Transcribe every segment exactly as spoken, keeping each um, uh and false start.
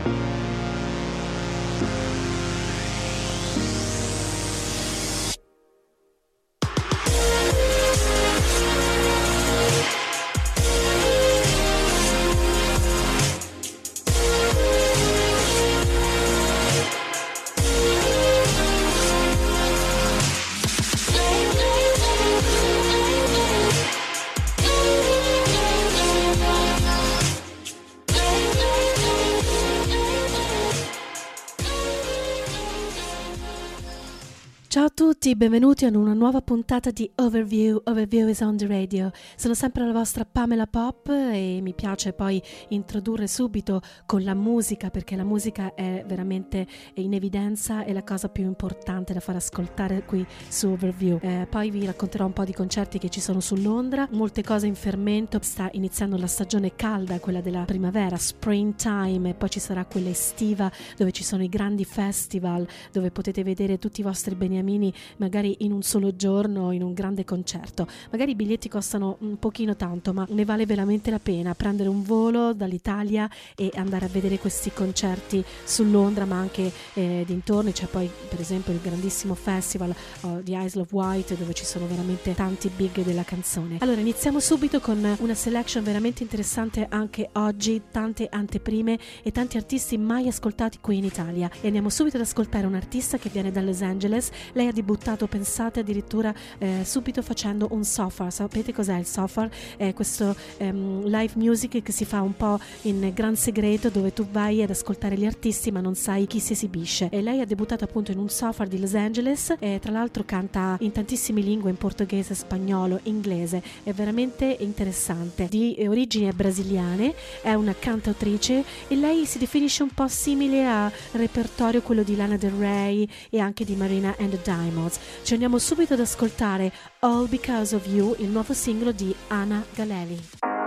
Ciao a tutti, benvenuti a una nuova puntata di Overview. Overview is on the radio. Sono sempre la vostra Pamela Pop e mi piace poi introdurre subito con la musica, perché la musica è veramente in evidenza, è la cosa più importante da far ascoltare qui su Overview. Eh, poi vi racconterò un po' di concerti che ci sono su Londra, molte cose in fermento. Sta iniziando la stagione calda, quella della primavera, springtime, e poi ci sarà quella estiva dove ci sono i grandi festival, dove potete vedere tutti i vostri beniamini magari in un solo giorno, in un grande concerto. Magari i biglietti costano un pochino tanto, ma ne vale veramente la pena prendere un volo dall'Italia e andare a vedere questi concerti su Londra, ma anche eh, dintorni. C'è poi per esempio il grandissimo festival uh, di Isle of Wight, dove ci sono veramente tanti big della canzone. Allora iniziamo subito con una selection veramente interessante anche oggi, tante anteprime e tanti artisti mai ascoltati qui in Italia, e andiamo subito ad ascoltare un artista che viene da Los Angeles. Lei ha debuttato, pensate, addirittura eh, subito facendo un software. Sapete cos'è il software? È questo um, live music che si fa un po' in gran segreto, dove tu vai ad ascoltare gli artisti ma non sai chi si esibisce. E lei ha debuttato appunto in un software di Los Angeles, e tra l'altro canta in tantissime lingue, in portoghese, spagnolo, inglese. È veramente interessante. Di origini brasiliane, è una cantautrice e lei si definisce un po' simile al repertorio quello di Lana Del Rey e anche di Marina and the Diamonds. Ci andiamo subito ad ascoltare All Because of You, il nuovo singolo di Anna Galeli.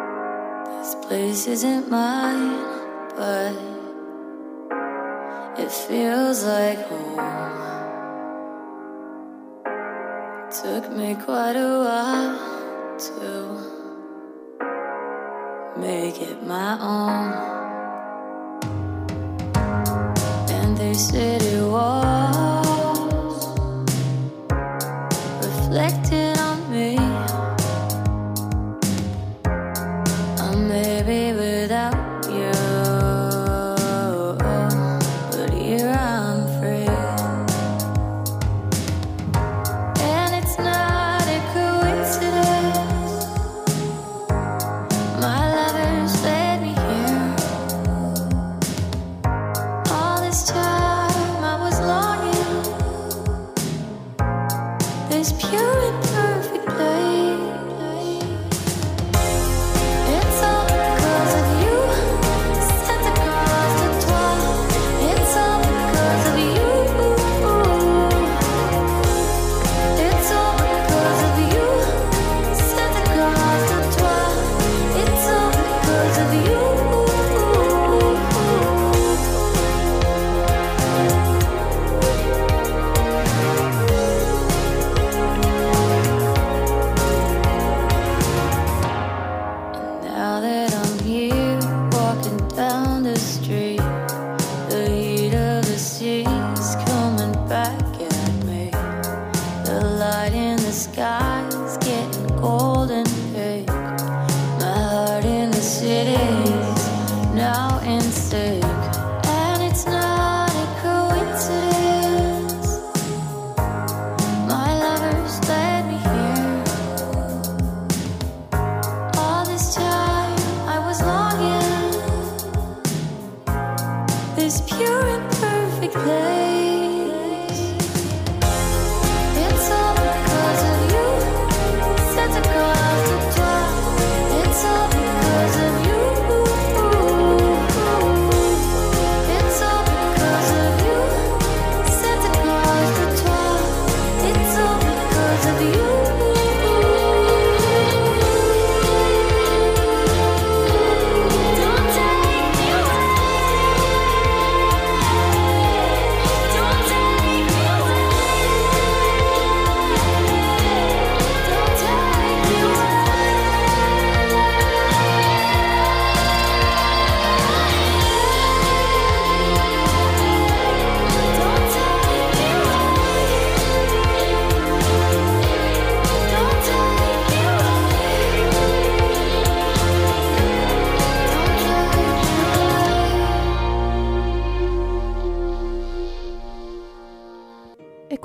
This place isn't mine, but it feels like home. Took me quite a while to make it my own, and they said it was reflected on me. Or maybe without you, but here I'm free. And it's not a coincidence, my lovers led me here. All this time I was longing, this pure and perfect place. It's all because of you, Santa Claus de toi. It's all because of you. It's all because of you, Santa Claus de toi. It's all because of you. Now that I'm here, walking down the street, the heat of the city's coming back at me. The light in the sky's getting cold and pink. My heart in the city's now in sync. And it's not a coincidence, my lovers led me here. All this time I was longing, this pure and perfect place. It's all because of you, Santa Claus de toi. It's all because of you. It's all because of you, Santa Claus de toi. It's all because of you. Don't take me away.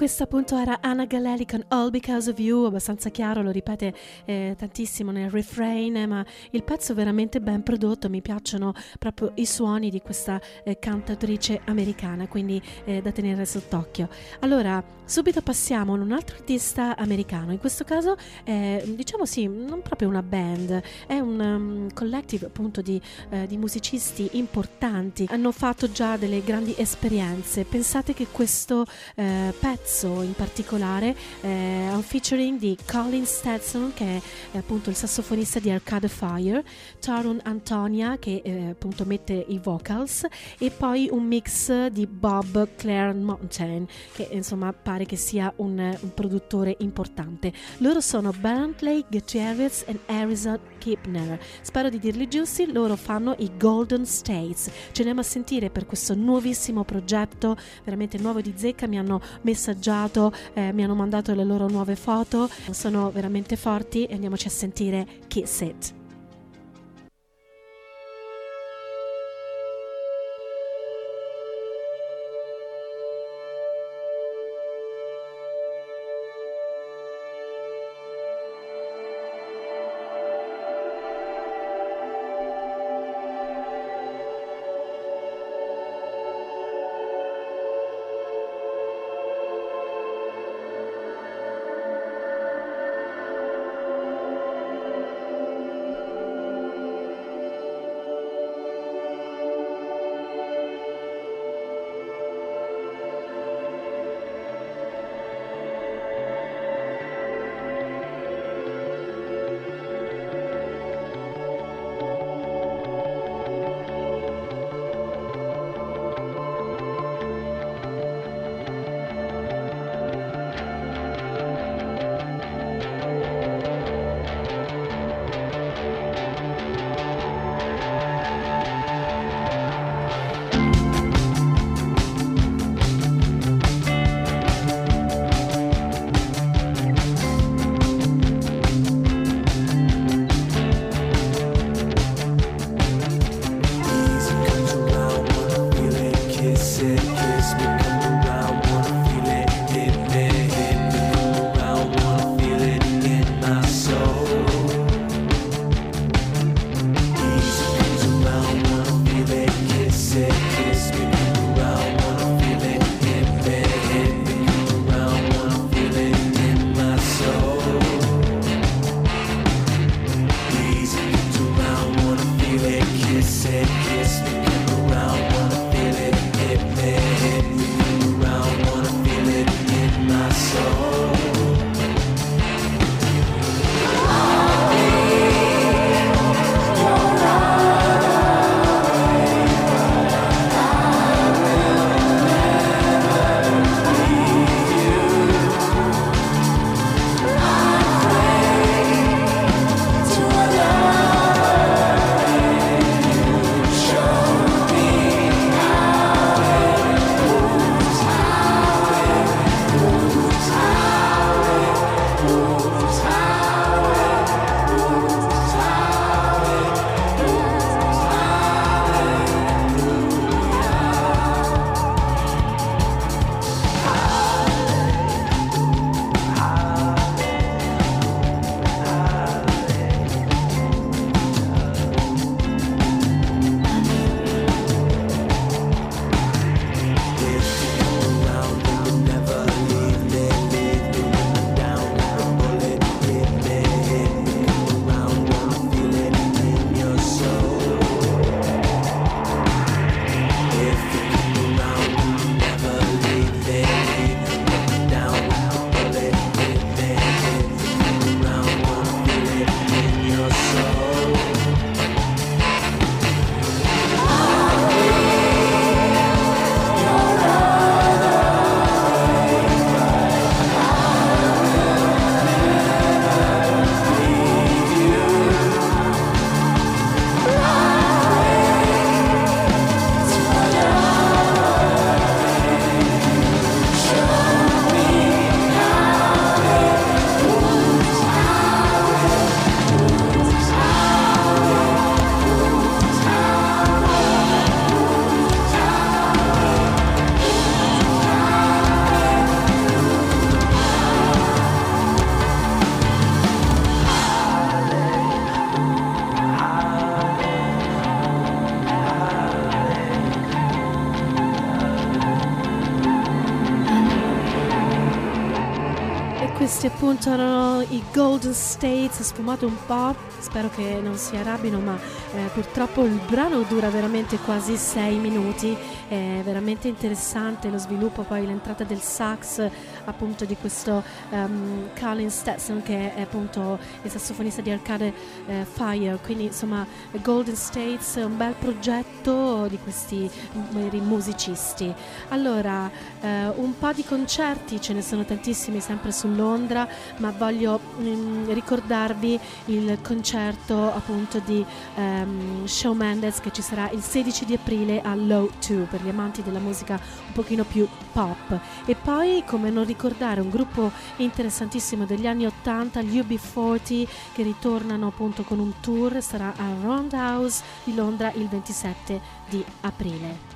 Questa appunto era Anna Galelli con All Because of You, abbastanza chiaro, lo ripete eh, tantissimo nel refrain, eh, ma il pezzo è veramente ben prodotto, mi piacciono proprio i suoni di questa eh, cantautrice americana, quindi eh, da tenere sott'occhio. Allora, subito passiamo ad un altro artista americano, in questo caso eh, diciamo sì, non proprio una band, è un um, collective appunto di, eh, di musicisti importanti, hanno fatto già delle grandi esperienze. Pensate che questo eh, pezzo in particolare eh, è un featuring di Colin Stetson, che è eh, appunto il sassofonista di Arcade Fire, Tarun Antonia che eh, appunto mette i vocals, e poi un mix di Bob Claremontaine, che insomma pare che sia un, un produttore importante. Loro sono Bentley Gutierrez e Harrison Kipner, spero di dirli giusti. Loro fanno i Golden States. Ci andiamo a sentire per questo nuovissimo progetto, veramente nuovo di zecca. Mi hanno messaggiato, eh, mi hanno mandato le loro nuove foto, sono veramente forti, e andiamoci a sentire Kiss It. Show questi appunto erano i Golden States, sfumato un po', spero che non si arrabbino, ma eh, purtroppo il brano dura veramente quasi sei minuti, è veramente interessante lo sviluppo, poi l'entrata del sax appunto di questo um, Colin Stetson, che è appunto il sassofonista di Arcade eh, Fire, quindi insomma Golden States, un bel progetto di questi veri musicisti. Allora, eh, un po' di concerti, ce ne sono tantissimi sempre su Londra, ma voglio mh, ricordarvi il concerto appunto di um, Shawn Mendes, che ci sarà il sedici di aprile all'O due per gli amanti della musica un pochino più pop. E poi, come non ricordare, un gruppo interessantissimo degli anni ottanta, gli U B quaranta, che ritornano appunto con un tour, sarà a Roundhouse di Londra il ventisette di aprile.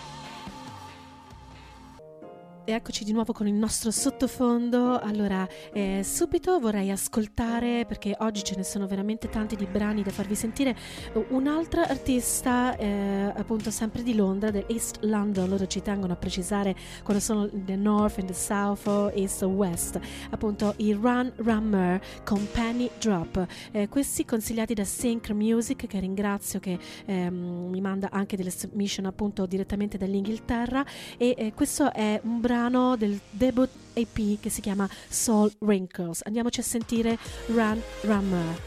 E eccoci di nuovo con il nostro sottofondo. Allora, eh, subito vorrei ascoltare, perché oggi ce ne sono veramente tanti di brani da farvi sentire, un'altra artista eh, appunto sempre di Londra, del East London. Loro ci tengono a precisare quando sono the North and the South o East o West, appunto i Run Rummer con Penny Drop, eh, questi consigliati da Sync Music, che ringrazio, che ehm, mi manda anche delle submission appunto direttamente dall'Inghilterra. E eh, questo è un brano del debut A P che si chiama Soul Wrinkles. Andiamoci a sentire Run Rummer.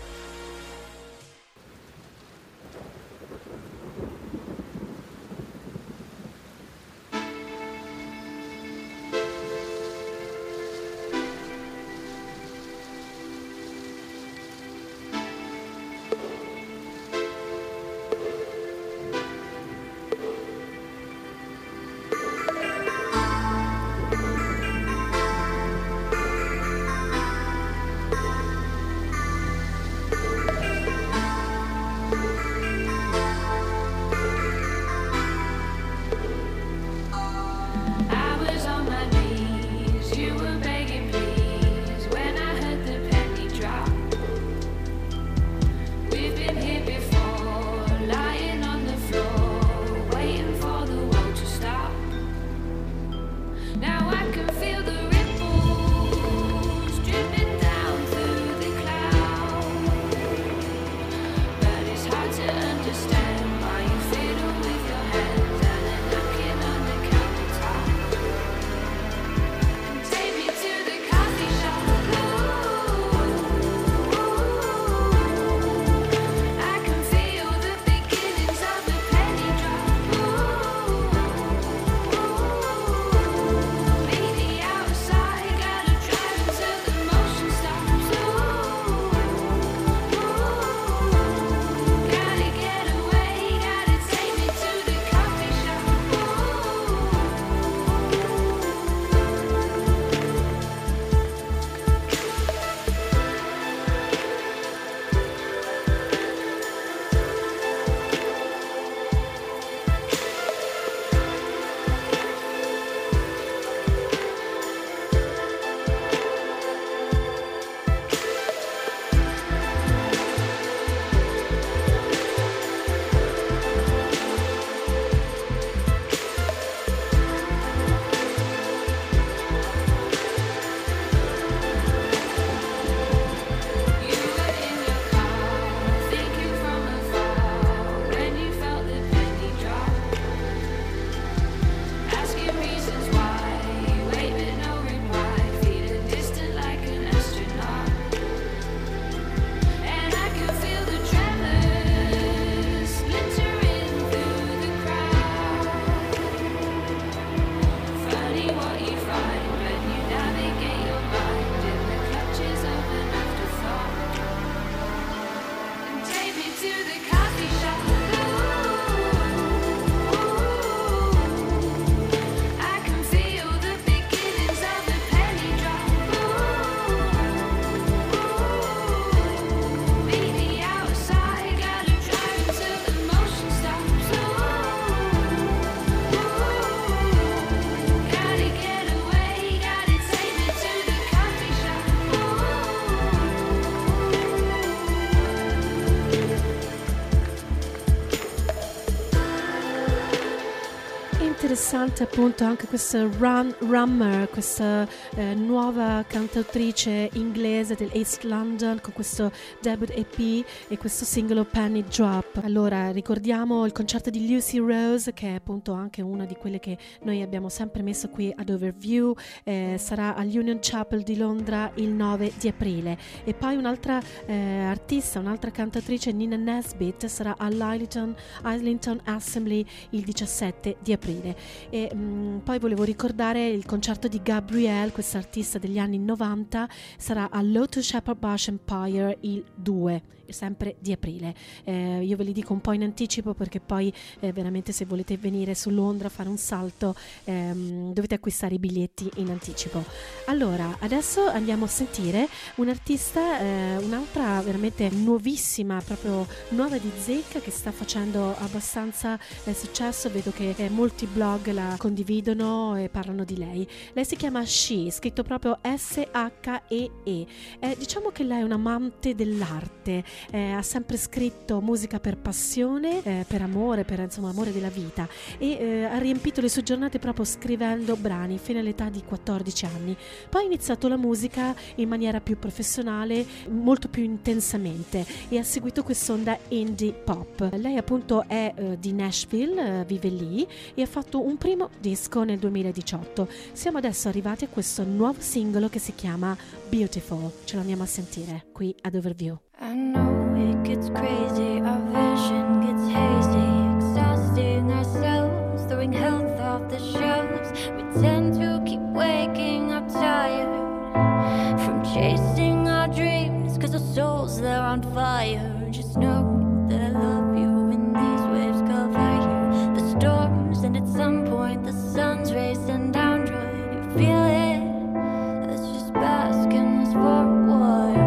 interessante appunto anche questa Run Rummer, questa eh, nuova cantautrice inglese del East London, con questo debut E P e questo singolo Penny Drop. Allora ricordiamo il concerto di Lucy Rose, che è appunto anche una di quelle che noi abbiamo sempre messo qui ad Overview, eh, sarà all'Union Chapel di Londra il nove di aprile. E poi un'altra eh, artista, un'altra cantautrice, Nina Nesbitt, sarà all'Islington Islington Assembly il diciassette di aprile. E mh, poi volevo ricordare il concerto di Gabrielle, questa artista degli anni novanta, sarà all'O2 Shepherd Bush Empire il due, sempre di aprile. Eh, io ve li dico un po' in anticipo perché poi eh, veramente se volete venire su Londra a fare un salto ehm, dovete acquistare i biglietti in anticipo. Allora adesso andiamo a sentire un'artista, eh, un'altra veramente nuovissima, proprio nuova di zecca, che sta facendo abbastanza eh, successo. Vedo che eh, molti blog la condividono e parlano di lei. Lei si chiama She, scritto proprio S H E E. Eh, diciamo che lei è un amante dell'arte. Eh, ha sempre scritto musica per passione, eh, per amore, per insomma amore della vita, e eh, ha riempito le sue giornate proprio scrivendo brani fino all'età di quattordici anni. Poi ha iniziato la musica in maniera più professionale, molto più intensamente, e ha seguito quest'onda indie pop. Lei appunto è eh, di Nashville, eh, vive lì, e ha fatto un primo disco nel duemiladiciotto. Siamo adesso arrivati a questo nuovo singolo che si chiama Beautiful. Ce lo andiamo a sentire qui ad Overview. I know it gets crazy, our vision gets hazy, exhausting ourselves, throwing health off the shelves. We tend to keep waking up tired from chasing our dreams, cause our souls, they're on fire. Just know that I love you when these waves cover you. The storms, and at some point the sun's racing down, try you feel it? Let's just bask in this for a while.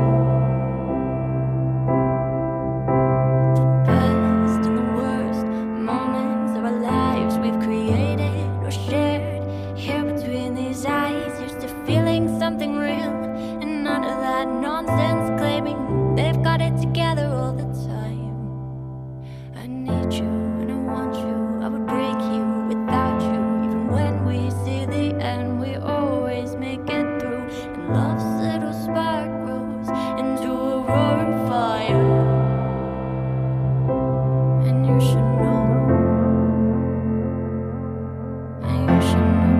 Something real and none of that nonsense claiming they've got it together all the time. I need you and I want you, I would break you without you. Even when we see the end, we always make it through. And love's little spark grows into a roaring fire. And you should know, and you should know.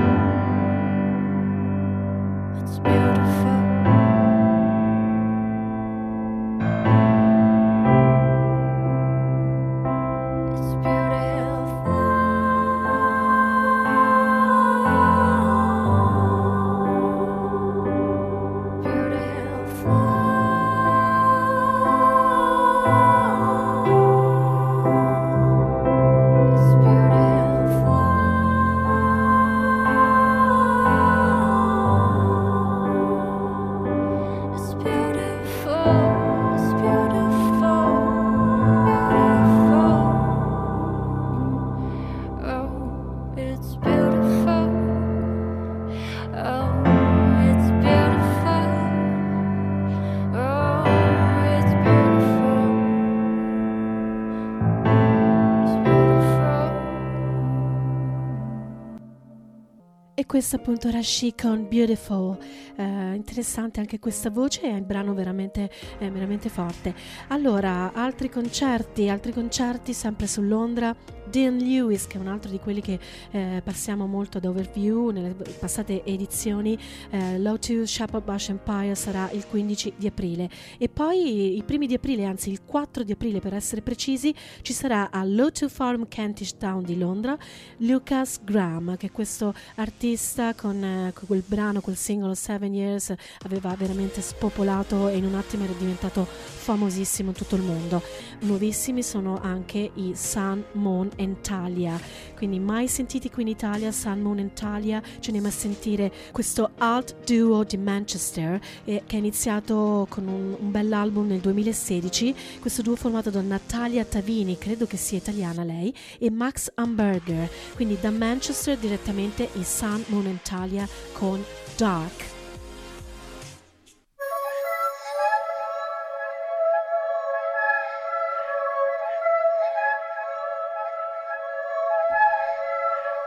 Questa appunto era She con Beautiful. Eh, interessante anche questa voce, è il brano veramente, è veramente forte. Allora, altri concerti, altri concerti sempre su Londra. Dean Lewis, che è un altro di quelli che eh, passiamo molto ad Overview nelle passate edizioni, eh, l'O due Shepherd Bush Empire sarà il quindici di aprile, e poi i primi di aprile, anzi il quattro di aprile per essere precisi, ci sarà all'O due Forum Kentish Town di Londra Lucas Graham, che è questo artista con, eh, con quel brano, quel singolo Seven Years, aveva veramente spopolato e in un attimo era diventato famosissimo in tutto il mondo. Nuovissimi sono anche i Sun, Moon and Talia, quindi mai sentiti qui in Italia. Sun, Moon and Talia, ci andiamo a sentire questo alt duo di Manchester eh, che è iniziato con un, un bell'album nel duemilasedici. Questo duo formato da Natalia Tavini, credo che sia italiana lei, e Max Amberger, quindi da Manchester direttamente i Sun, Moon and Talia con Dark.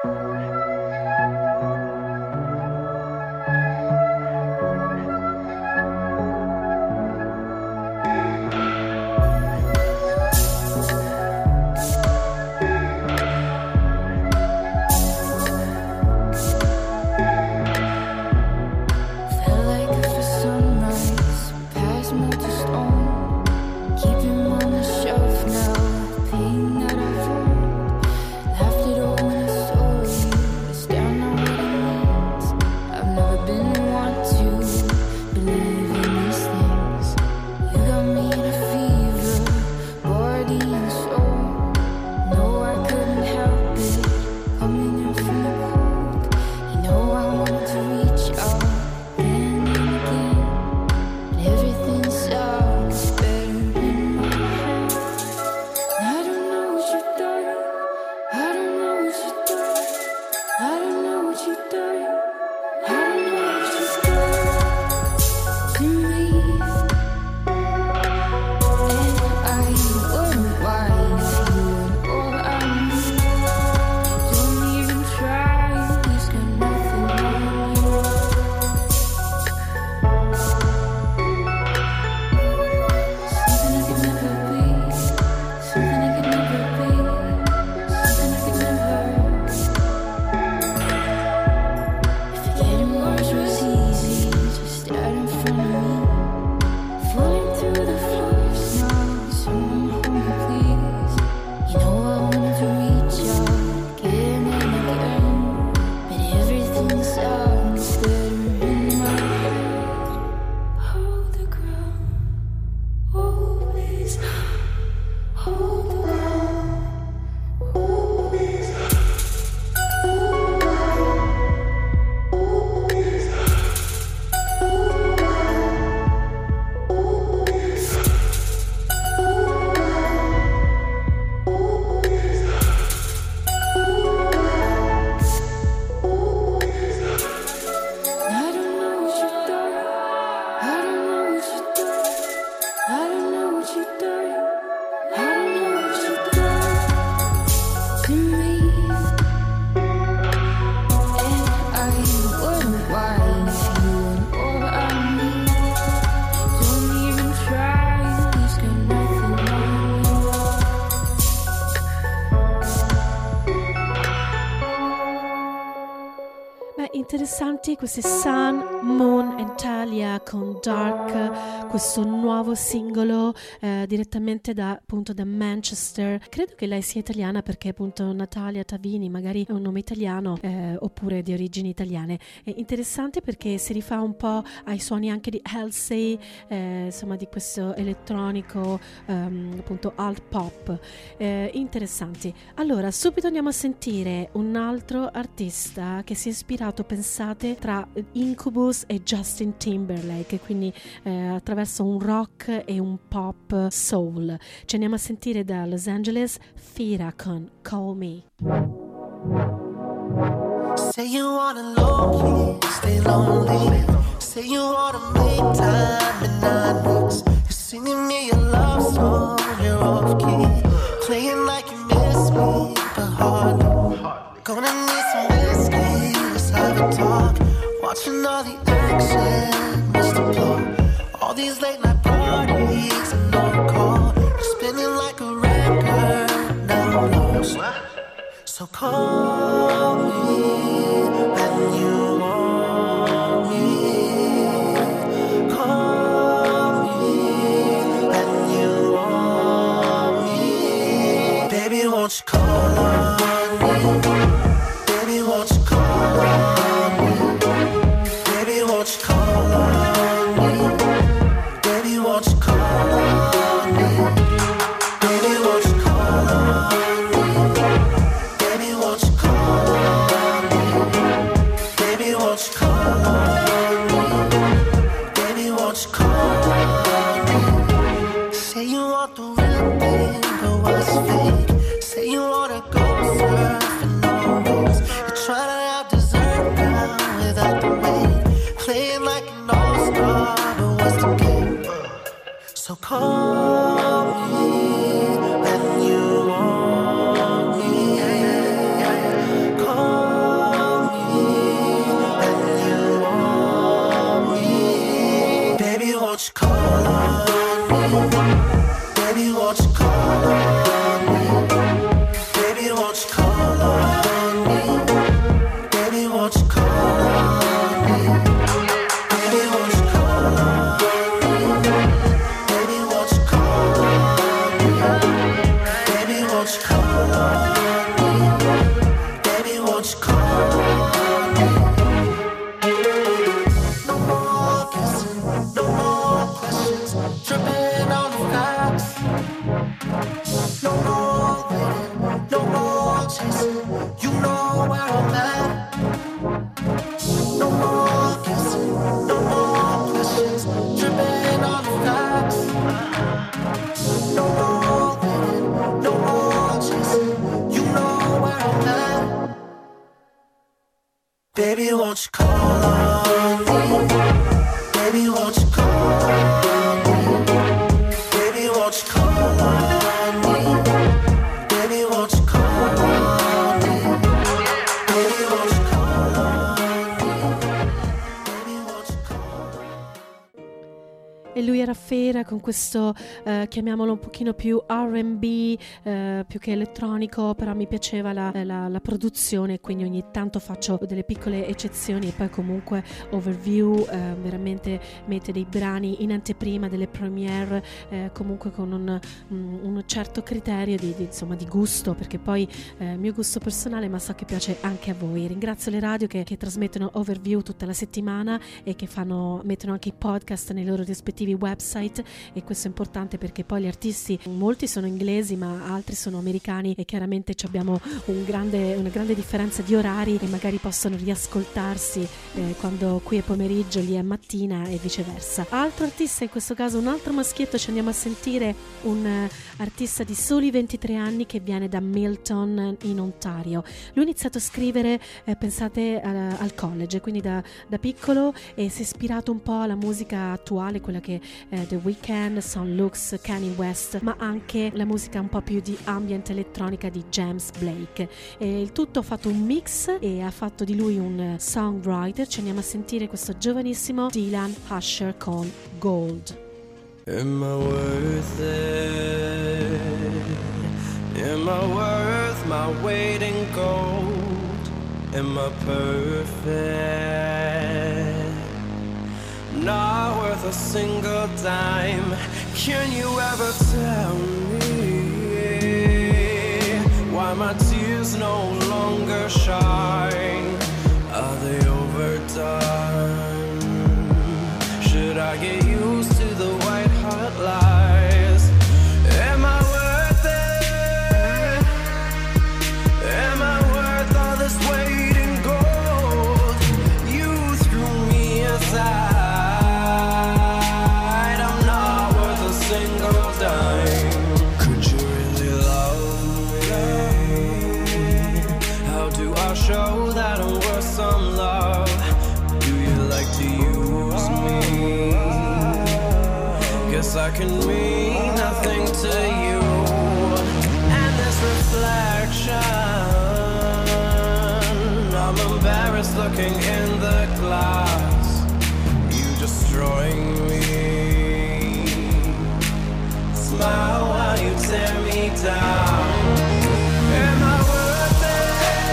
Interessanti questi Sun, Moon and Talia con Dark, questo nuovo singolo eh, direttamente da, appunto, da Manchester. Credo che lei sia italiana perché appunto Natalia Tavini magari è un nome italiano eh, oppure di origini italiane. È interessante perché si rifà un po' ai suoni anche di Halsey, eh, insomma di questo elettronico ehm, appunto alt pop, eh, interessanti. Allora subito andiamo a sentire un altro artista che si è ispirato, pensate, tra Incubus e Justin Timberlake, quindi eh, attraverso un rock e un pop soul. Ci andiamo a sentire da Los Angeles Fira con Call Me. Say you wanna low key, stay lonely. Say you wanna make time in nine weeks. You're singing me a love song, you're off key. Playing like you miss me, but hardly. Gonna need some whiskey, let's have a talk. Watching all the action, Mister Blow. All these late night parties and no call. You're spinning like a record, now lost. So call me when you want me. Call me when you want me. Baby, won't you call on me? Baby, won't you call on me? Baby, won't you call on me? Baby, won't you call on me? Baby, won't you call on me? Baby, won't you call on me? Baby, won't you call on me? Baby, won't you call on me? Say you want the real thing, but what's fake? Say you wanna go surfing on me. Baby, won't you call on me? Baby, won't you call on me? Baby, won't you call on me? Baby, won't you call on me? Baby, won't you call on me? Baby, won't you call on me? E lui era Fera con questo, eh, chiamiamolo un pochino più R and B, eh, più che elettronico, però mi piaceva la, la, la produzione, quindi ogni tanto faccio delle piccole eccezioni e poi comunque Overview eh, veramente mette dei brani in anteprima delle premiere, eh, comunque con un, un, un certo criterio di, di, insomma, di gusto, perché poi eh, mio gusto personale, ma so che piace anche a voi. Ringrazio le radio che, che trasmettono Overview tutta la settimana e che fanno, mettono anche i podcast nei loro rispettivi website, e questo è importante perché poi gli artisti, molti sono inglesi ma altri sono americani, e chiaramente abbiamo un grande, una grande differenza di orari e magari possono riascoltarsi eh, quando qui è pomeriggio, lì è mattina e viceversa. Altro artista, in questo caso un altro maschietto, ci andiamo a sentire un uh, artista di soli ventitré anni che viene da Milton in Ontario. Lui ha iniziato a scrivere, eh, pensate uh, al college, quindi da, da piccolo, e si è ispirato un po' alla musica attuale, quella che eh, The Weeknd, Son Lux, Kanye West, ma anche la musica un po' più di ambient elettronica di James Blake. E il tutto ha fatto un mix e ha fatto di lui un songwriter. Ci andiamo a sentire questo giovanissimo Dylan Usher con Gold. Am I worth it? Am I worth my weight in gold? Am I perfect? Not worth a single dime. Can you ever tell me why my tears no longer shine? Are they overdone? Should I get used to the white hot lies? Am I worth it? Am I worth all this weight in gold? You threw me aside. Show that I'm worth some love. Do you like to use me? Guess I can mean nothing to you. And this reflection, I'm embarrassed looking in the glass. You destroying me. Smile while you tear me down. Am I worth it?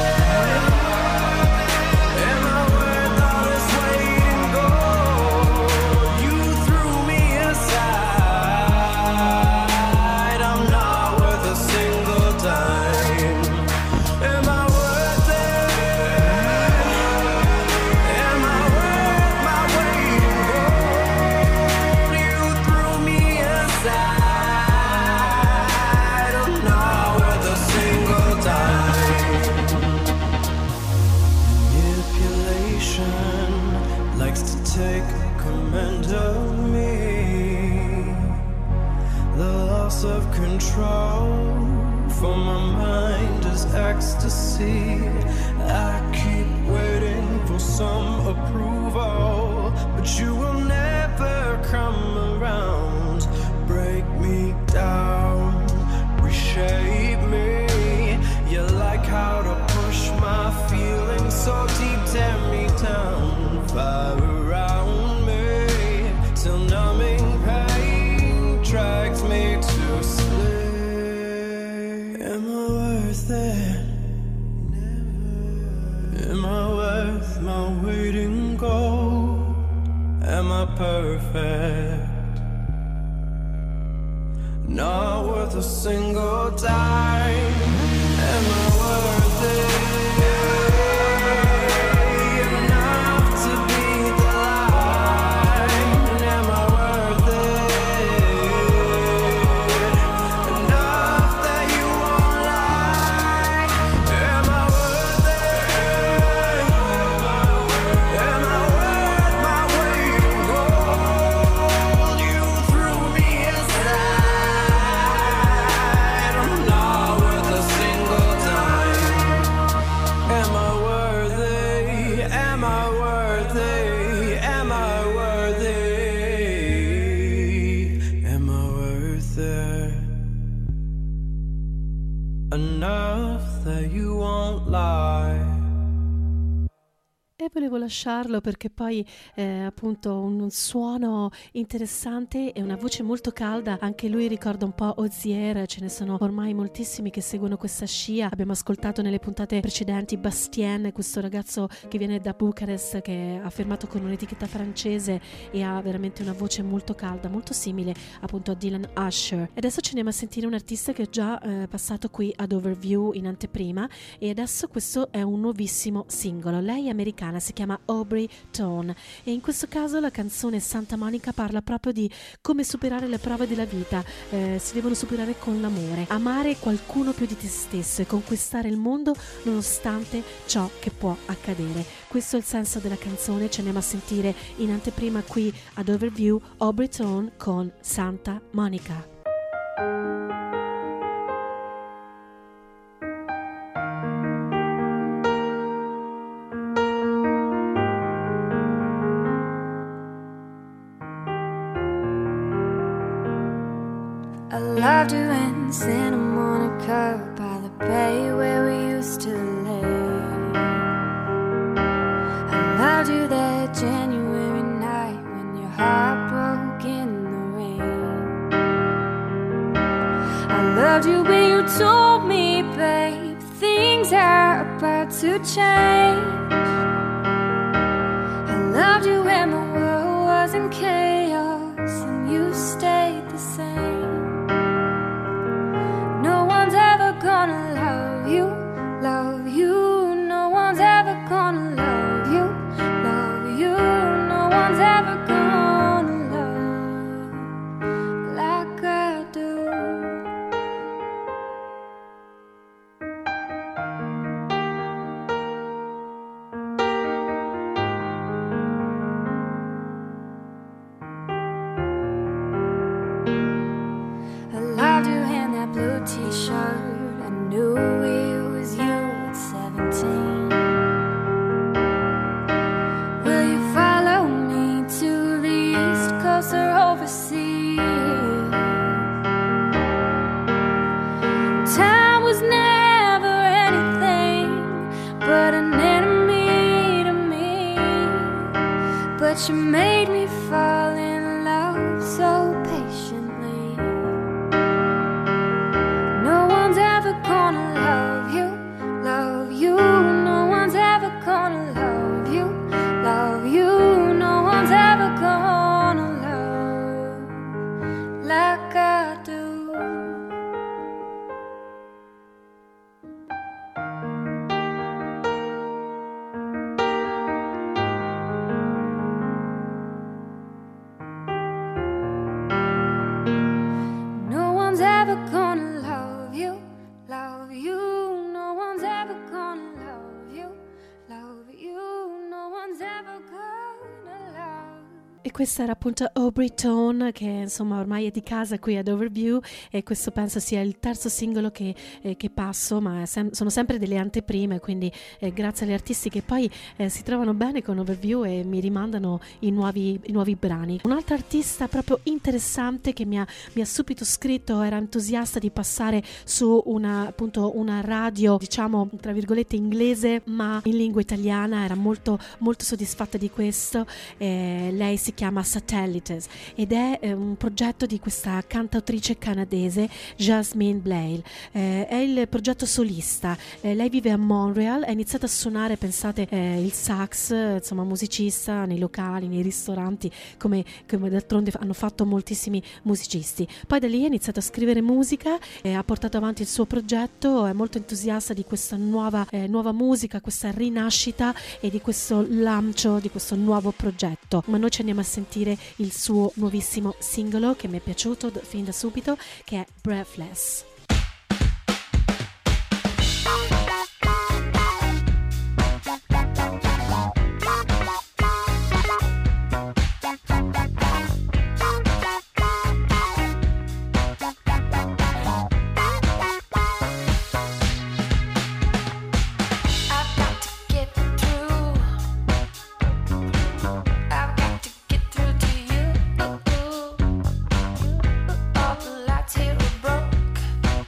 Of control for my mind is ecstasy. I keep waiting for some approval, but you will never come around. Break me down, reshape me. You like how to push my feelings so deep, tear me down. Fire around me till numbing pain drags me to am I worth it? Am I worth my weight in gold? Am I perfect? Not worth a single dime. that you won't lie. E volevo lasciarlo perché poi eh, appunto un suono interessante e una voce molto calda. Anche lui ricorda un po' Hozier, ce ne sono ormai moltissimi che seguono questa scia. Abbiamo ascoltato nelle puntate precedenti Bastien, questo ragazzo che viene da Bucarest, che ha firmato con un'etichetta francese e ha veramente una voce molto calda, molto simile appunto a Dylan Usher. E adesso ci andiamo a sentire un artista che è già eh, passato qui ad Overview in anteprima, e adesso questo è un nuovissimo singolo. Lei è americana, si chiama Aubrey Tone, e in questo caso la canzone Santa Monica parla proprio di come superare le prove della vita. Eh, si devono superare con l'amore, amare qualcuno più di te stesso e conquistare il mondo nonostante ciò che può accadere. Questo è il senso della canzone. Ci andiamo a sentire in anteprima qui ad Overview Aubrey Tone con Santa Monica. I loved you in Santa Monica by the bay where we used to live. I loved you that January night when your heart broke in the rain. I loved you when you told me, babe, things are about to change. I loved you when the world was in chaos and you stayed the same. No one's ever gonna love you, love you. No one's ever gonna love you, love you. No one's ever gonna love like I do. I loved you in that blue t-shirt. I knew it was you at seventeen. Will you follow me to the East Coast or overseas? Time was never anything but an enemy to me, but you made me fall in love so patiently. No one's ever gonna love you, love you. No one's ever gonna love you, love you. No one's ever gonna love like I do. No one's ever gonna love you, love you. No one's ever gonna love you, love you. No one's ever gonna love. E questa era appunto Aubrey Tone, che insomma ormai è di casa qui ad Overview, e questo penso sia il terzo singolo che, eh, che passo, ma sem- sono sempre delle anteprime, quindi eh, grazie agli artisti che poi eh, si trovano bene con Overview e mi rimandano i nuovi, i nuovi brani. Un'altra artista proprio interessante che mi ha, mi ha subito scritto, era entusiasta di passare su una, appunto, una radio, diciamo tra virgolette inglese ma in lingua italiana, era molto, molto soddisfatta di questo. Eh, lei si chiama Satellites ed è eh, un progetto di questa cantautrice canadese Jasmine Blale. Eh, è il progetto solista. Eh, lei vive a Montreal, ha iniziato a suonare, pensate, eh, il sax, insomma musicista nei locali, nei ristoranti, come, come d'altronde hanno fatto moltissimi musicisti. Poi da lì ha iniziato a scrivere musica, eh, ha portato avanti il suo progetto, è molto entusiasta di questa nuova, eh, nuova musica, questa rinascita e di questo lancio di questo nuovo progetto. Ma noi ci andiamo a sentire il suo nuovissimo singolo che mi è piaciuto fin da subito, che è Breathless. All the lights here are broke.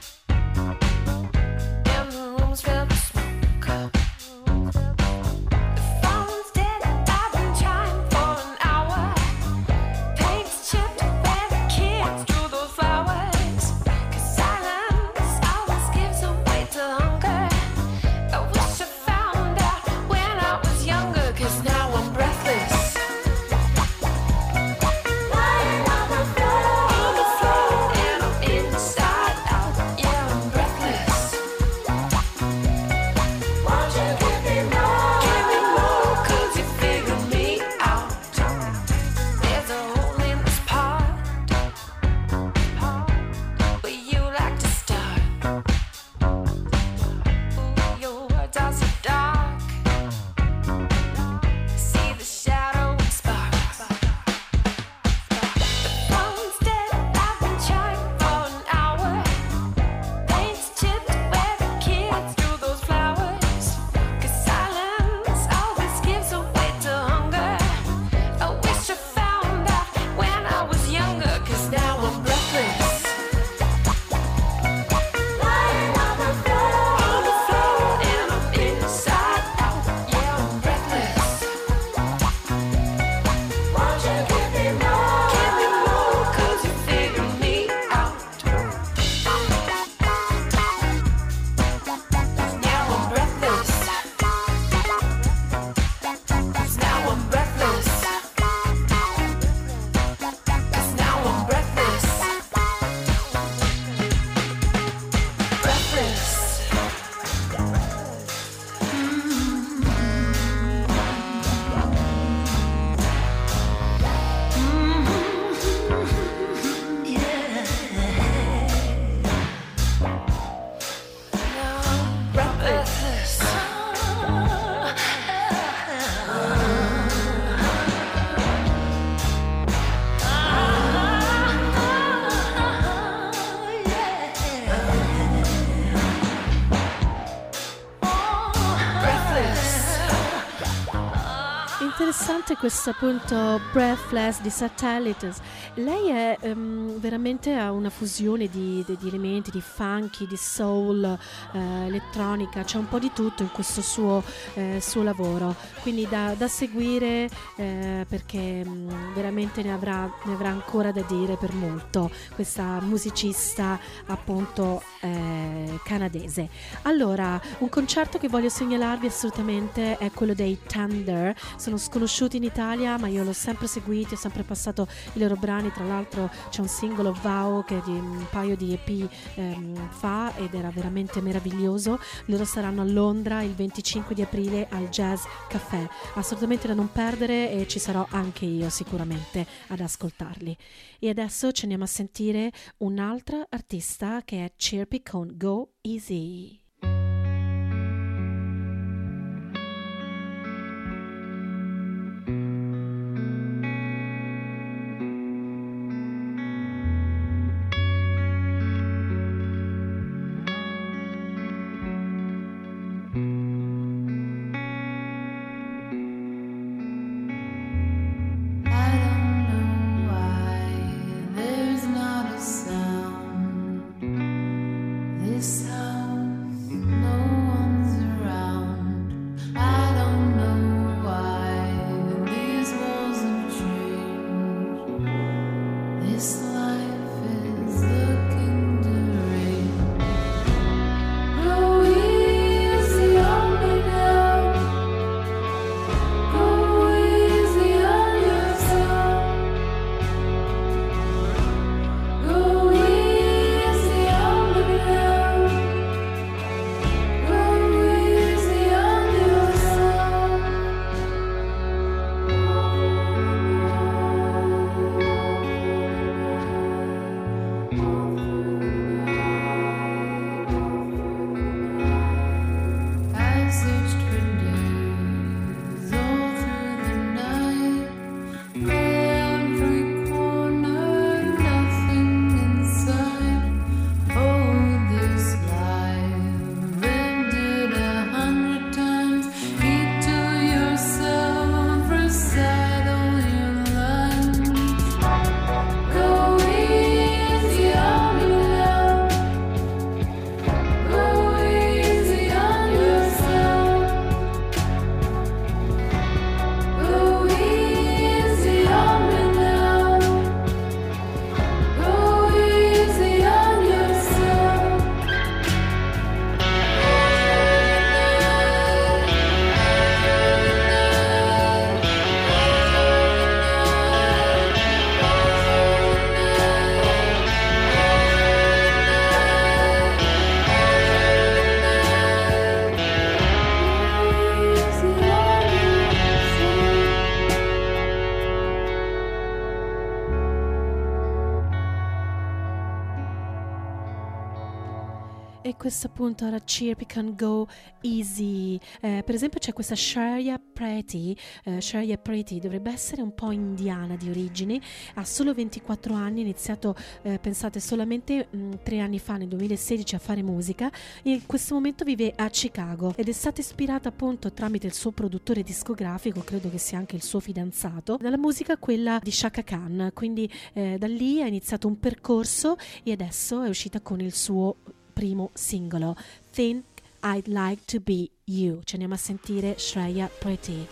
interessante questo appunto Breathless di Satellites. Lei è um, veramente ha una fusione di, di, di elementi, di funky, di soul, eh, elettronica, c'è un po' di tutto in questo suo, eh, suo lavoro, quindi da, da seguire eh, perché mh, veramente ne avrà, ne avrà ancora da dire per molto, questa musicista appunto eh, canadese. Allora, un concerto che voglio segnalarvi assolutamente è quello dei Thunder. Sono sconosciuti in Italia, ma io l'ho sempre seguito, ho sempre passato i loro brani. Tra l'altro c'è un singolo Vow che di un paio di E P ehm, fa ed era veramente meraviglioso. Loro saranno a Londra il venticinque di aprile al Jazz Café, assolutamente da non perdere, e ci sarò anche io sicuramente ad ascoltarli. E adesso ci andiamo a sentire un'altra artista che è Chirpy con Go Easy. E questo appunto era Chirpy Can Go Easy. Eh, per esempio c'è questa Shreya Pretty. eh, Shreya Pretty dovrebbe essere un po' indiana di origini, ha solo ventiquattro anni, ha iniziato eh, pensate solamente mh, tre anni fa, nel duemilasedici, a fare musica, e in questo momento vive a Chicago ed è stata ispirata appunto tramite il suo produttore discografico, credo che sia anche il suo fidanzato, dalla musica quella di Chaka Khan, quindi eh, da lì ha iniziato un percorso e adesso è uscita con il suo primo singolo, Think I'd Like to Be You. Ci andiamo a sentire Shreya Pretty.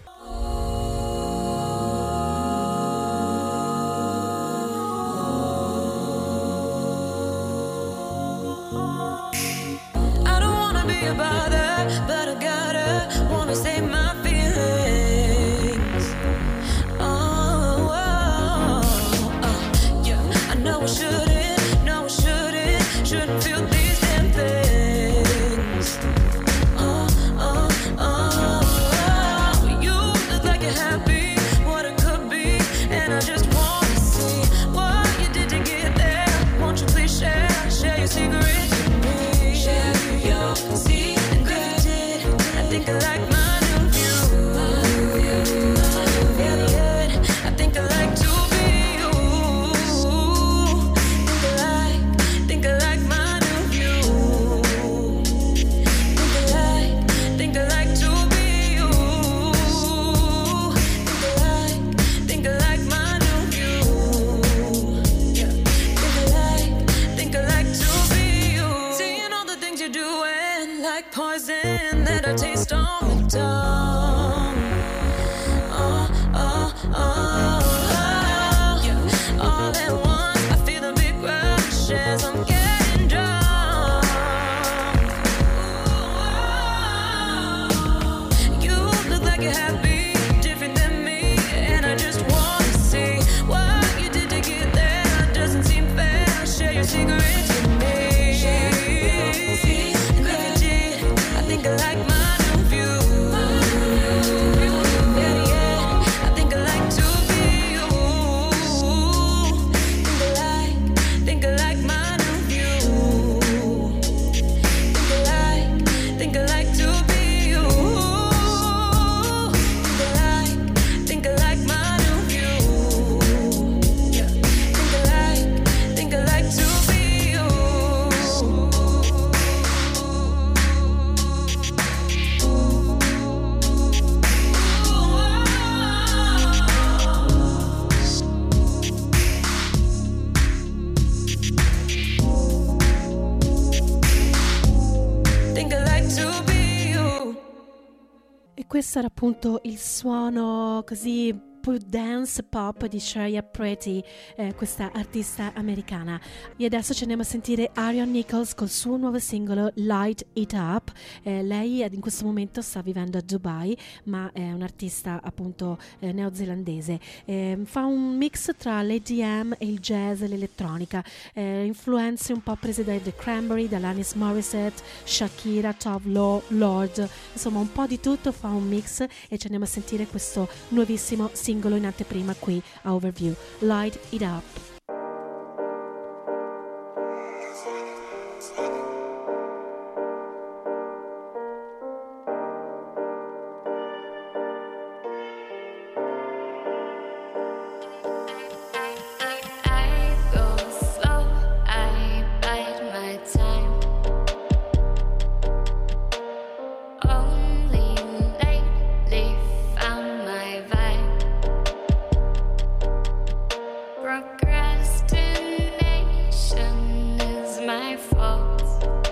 I don't wanna be a bother, but I gotta wanna say my feelings. Oh, oh, oh, yeah. I know I shouldn't, no I shouldn't, shouldn't feel these. feeling that I taste on my tongue. Oh, oh, oh, oh. Yeah. All at once, I feel a big rush as I'm getting drunk. Ooh, you look like you're happy, different than me, and I just want to see what you did to get there. Doesn't seem fair. Share your secrets with me. I think I like my new view. Yeah, yeah. I think I like to be you. Think I like, think I like my new view. Think I like, think I like to be you. Think I like, think I like my new view. Yeah. Think I like, think I like to be you. Think I like to be you. E questo era appunto il suono così più dance pop di Shreya Pretty, eh, questa artista americana. E adesso ci andiamo a sentire Arion Nichols col suo nuovo singolo Light It Up. Eh, lei in questo momento sta vivendo a Dubai, ma è un'artista appunto eh, neozelandese. Eh, fa un mix tra l'E D M e il jazz e l'elettronica, eh, influenze un po' prese dai The Cranberry, dall'Alanis Morissette, Shakira, Tove Lo, Lord, insomma un po' di tutto, fa un mix e ci andiamo a sentire questo nuovissimo singolo in anteprima qui a Overview, Light It Up. I go slow, I bide my time. Only lately found my vibe. Procrastination is my fault.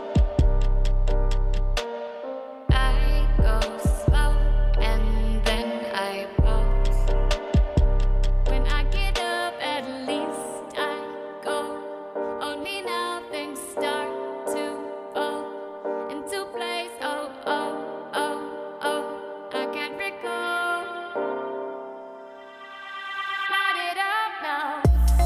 I go slow and then I pause. When I get up, at least I go. Only now things start to fall into place. Oh, oh, oh, oh, I can't recall. Light it up now.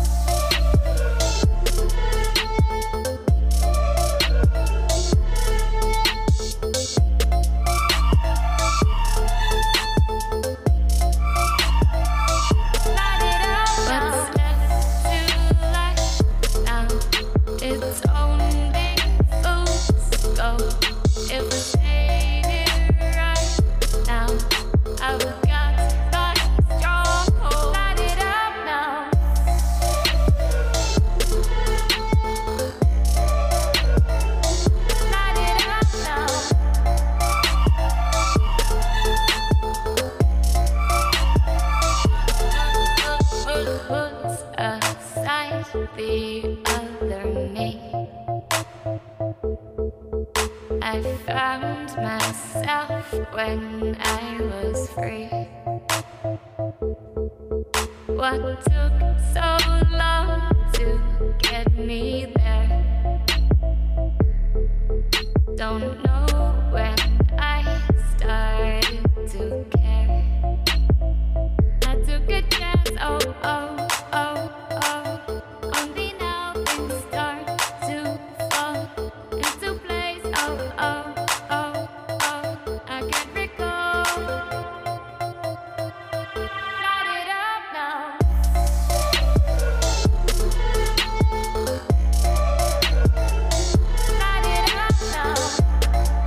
Light it up now. What's left to light now? It's only fools go. If we stayed here right now, I would got such a stronghold. Light it up now. Light it up now. Puts aside the other me. I found myself when I was free. What took so long to get me there? Don't know when I started to care. I took a chance, oh, oh, oh, oh. Only now things start to fall into place, oh, oh, oh, oh. I can't recall. Light it up now. Light it up now.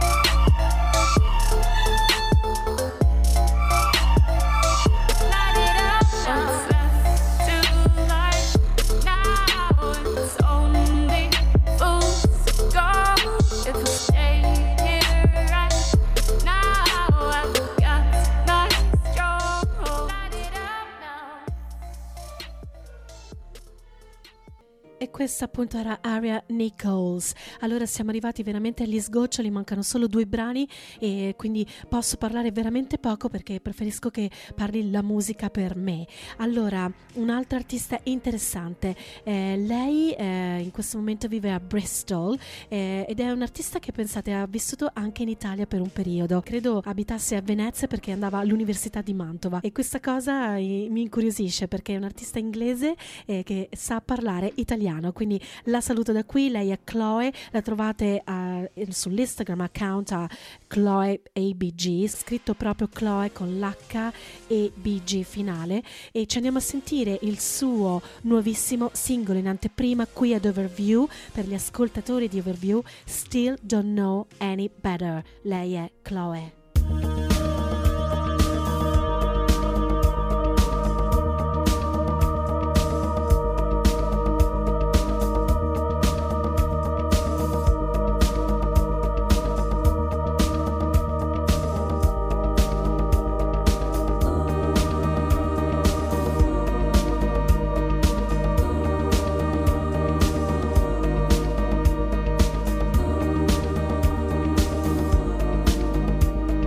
questa appunto era Aria Nichols. Allora siamo arrivati veramente agli sgoccioli, mancano solo due brani e quindi posso parlare veramente poco perché preferisco che parli la musica per me. Allora, un'altra artista interessante, eh, lei eh, in questo momento vive a Bristol eh, ed è un'artista che pensate ha vissuto anche in Italia per un periodo, credo abitasse a Venezia perché andava all'università di Mantova e questa cosa eh, mi incuriosisce perché è un'artista inglese eh, che sa parlare italiano, quindi la saluto da qui. Lei è Chloe, la trovate uh, sull'Instagram account a Chloe A B G, scritto proprio Chloe con l'H e B G finale, e ci andiamo a sentire il suo nuovissimo singolo in anteprima qui ad Overview per gli ascoltatori di Overview, Still Don't Know Any Better. Lei è Chloe. Still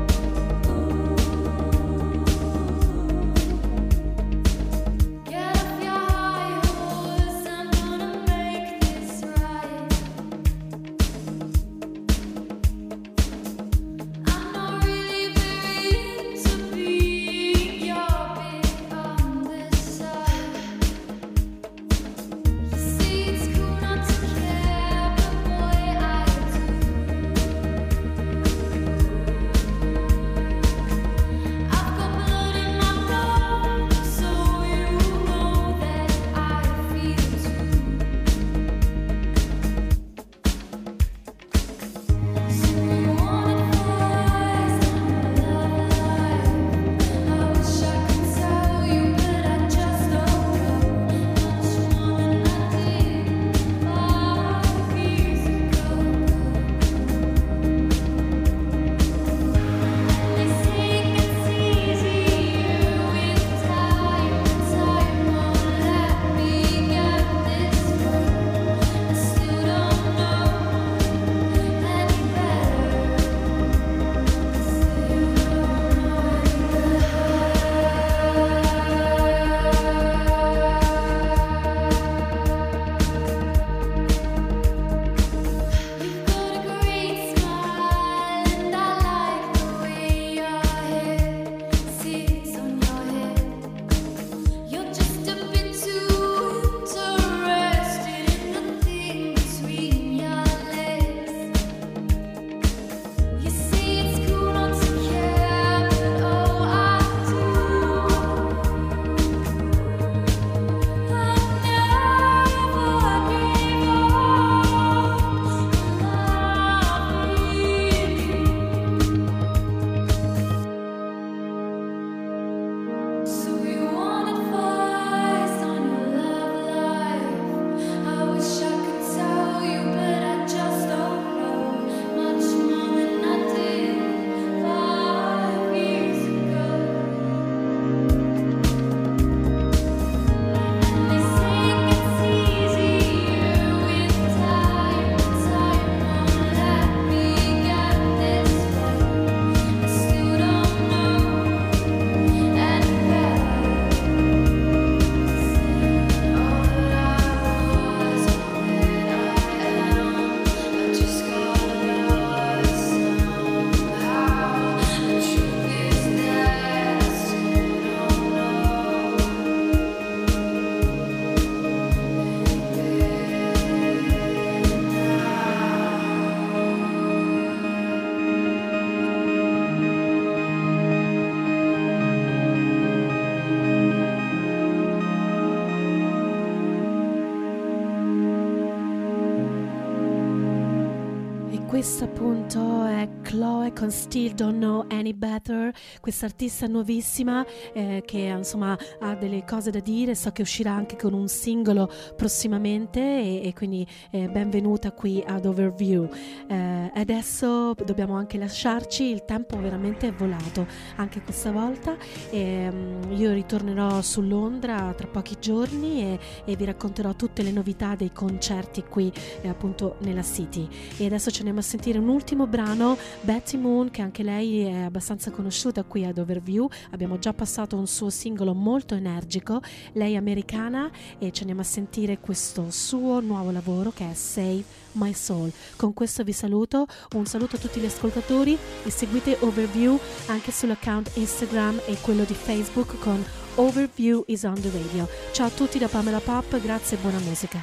Questa appunto è Chloe con Still Don't Know Any Better, questa artista nuovissima eh, che insomma ha delle cose da dire, so che uscirà anche con un singolo prossimamente e, e quindi eh, benvenuta qui ad Overview. Eh, adesso dobbiamo anche lasciarci, il tempo veramente è volato anche questa volta e, um, io ritornerò su Londra tra pochi giorni e, e vi racconterò tutte le novità dei concerti qui eh, appunto nella City. E adesso ci andiamo a sentire un ultimo brano, Betty Moon, che anche lei è abbastanza conosciuta qui ad Overview, abbiamo già passato un suo singolo molto energico, lei è americana e ci andiamo a sentire questo suo nuovo lavoro che è Save My Soul. Con questo vi saluto, un saluto a tutti gli ascoltatori e seguite Overview anche sull'account Instagram e quello di Facebook con Overview is on the radio. Ciao a tutti da Pamela Pop, grazie e buona musica.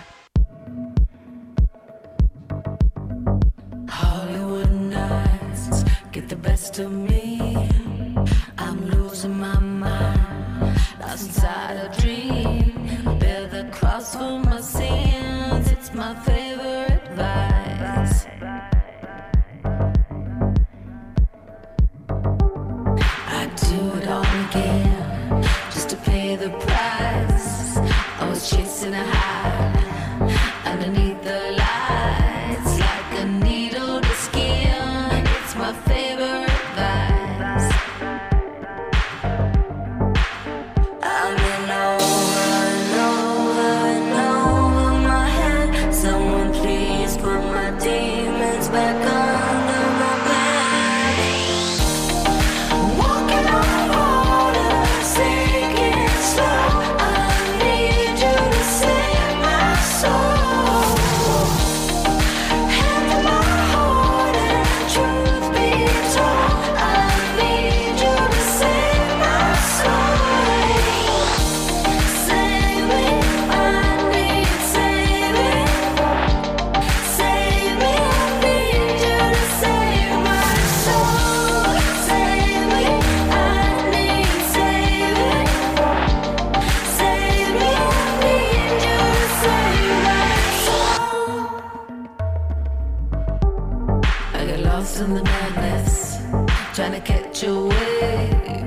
Hollywood nights get the best of me. I'm losing my mind, lost inside a dream. Bear the cross for my sins, it's my favorite vice. I do it all again, just to pay the price. I was chasing a high, underneath the lights, like a needle to skin. It's my favorite vice. I've been over and over and over my head. Someone please put my demons back under my bed. Walking on water, sinking slow. I need you to save my soul. Hand in my heart and truth be told, I need you to save my soul. Save me, I need saving. Save me, I need you to save my soul. Save me, I need saving. Save me, I need you to save my soul. I get lost in the madness, trying to catch a wave.